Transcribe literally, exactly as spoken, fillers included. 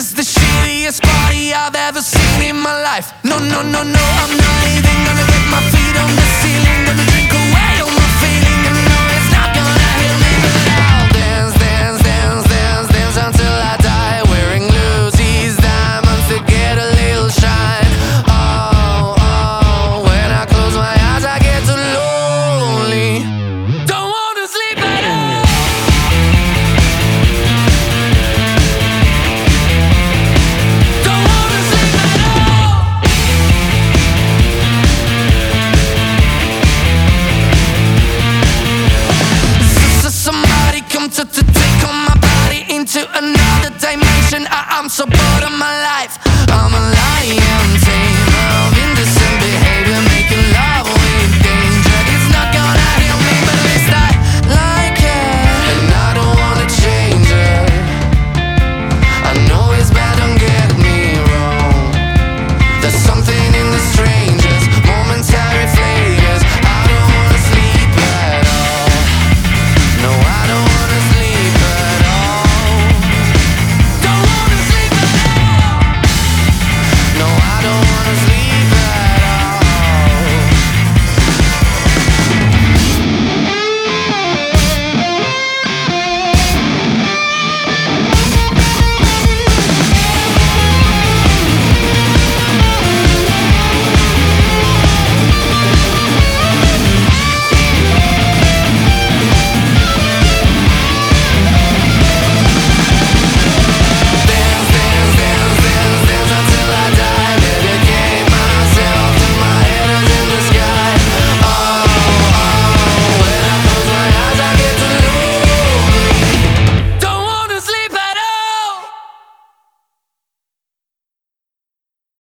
is the shittiest party I've ever seen in my life. No, no, no, no, I'm not leaving. Gonna get my feet on the ceiling. Gonna drink away all my feeling. And no, it's not gonna heal me. But I'll dance, dance, dance, dance, dance until I die. Wearing Lucy's diamonds to get a little shine. Oh, oh, when I close my eyes I get too lonely. Don't wanna sleep at all. Don't wanna sleep at all. S- s- Somebody come to, to take on my body into another dimension. I- I'm so bored